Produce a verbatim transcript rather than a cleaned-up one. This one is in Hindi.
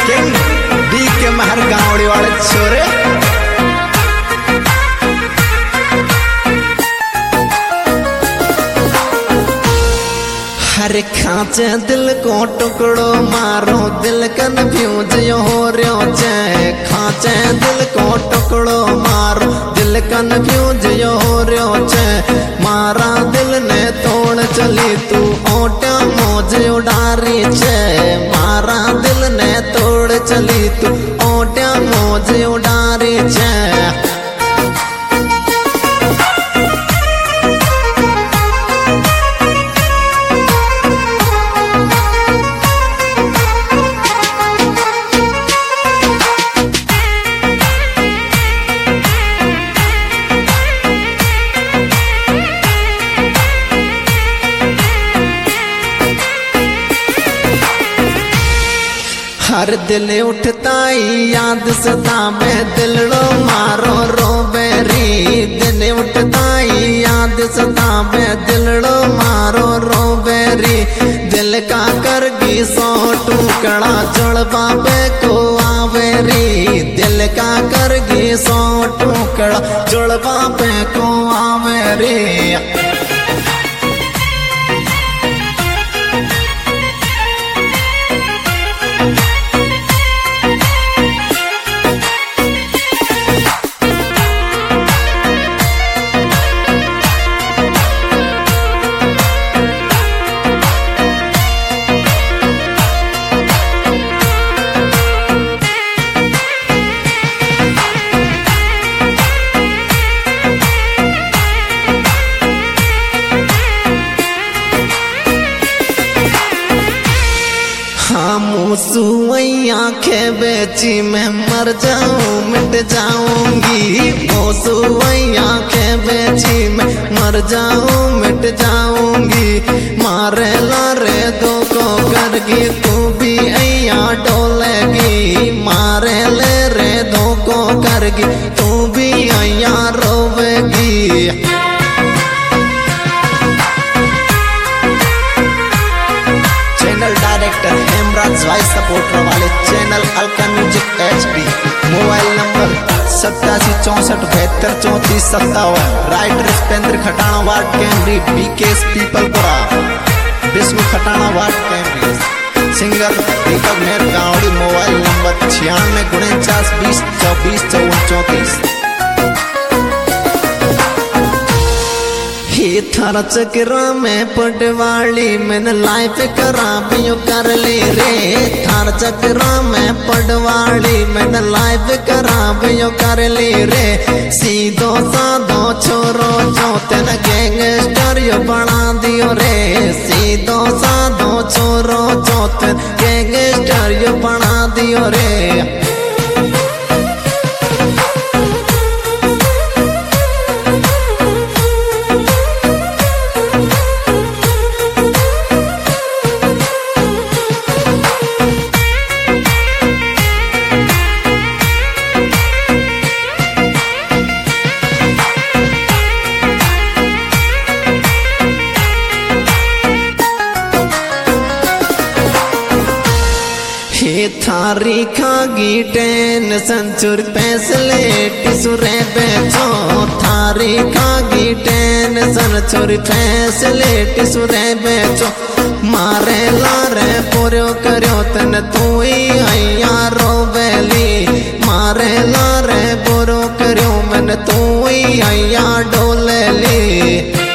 किंग डी के महर गावड़ी वाले छोरे। हर खाचे दिल को टुकड़ो मारो दिल कन्फ्यूज हो रहो छे। खाचे दिल को टुकड़ो मारो दिल कन्फ्यूज हो रहो छे। मारा दिल ने तोड़ चली तू ओटा मौज उड़ारी छे। मारा दिल ने तोड़ चली तू ओटा मौज उड़ारी छे। हर दिल उठता याद सदा में दिलड़ो मारो रोबेरी। दिल उठता याद सदा में दिलड़ो मारो रोबेरी। दिल का करगी सौ टुकड़ा जुड़वा पे को आवेरी। दिल का करगी सौ टुकड़ा जुड़वा पे को आवेरी। मोसुई आंखें बेची मैं मर जाऊं मिट जाऊंगी। मोसुई आंखें बेची मैं मर जाऊं मिट जाऊंगी। मारे लारे दो को करगी तू भी अया डोलेगी। मारे ले रे दो को करगी तू भी अया रोवेगी। चैनल डायरेक्टर हेमराज वाइस सपोर्टर वाले channel Alka music H P. Mobile number सत्तासी चौसठ बहत्तर चौंतीस सत्तावन। राइटर स्पेंद्र Khatana ward Kaimri BKS Peepalpura Vishnu Khatana ward Kaimri. Singer Deepak Mehar Gawdi. Mobile number छियानवे उनचास बीस चौबीस चौवन चौंतीस। थारा चक्रा में पटवाली मैंने लाइफ करा भी कर ली रे। थारा चक्रा में पटवाली मैंने लाइफ करा भी कर ली रे। सीधो साधो छोरो जो तेन गैंगस्टर यो बना दियो रे। सीधो साधो छोरो जो तेन गैंगस्टर यो बना दियो रे। थारी खागी टेंशन चुर पैसले टिसुरे बेचो। थारी खागी टेंशन चुर पैसले टिसुरे बेचो। मारे लारे पूरो करो तन तू ही अया रोवेली। मारे लारे पूरो करो मन तू ही अया डोलेली।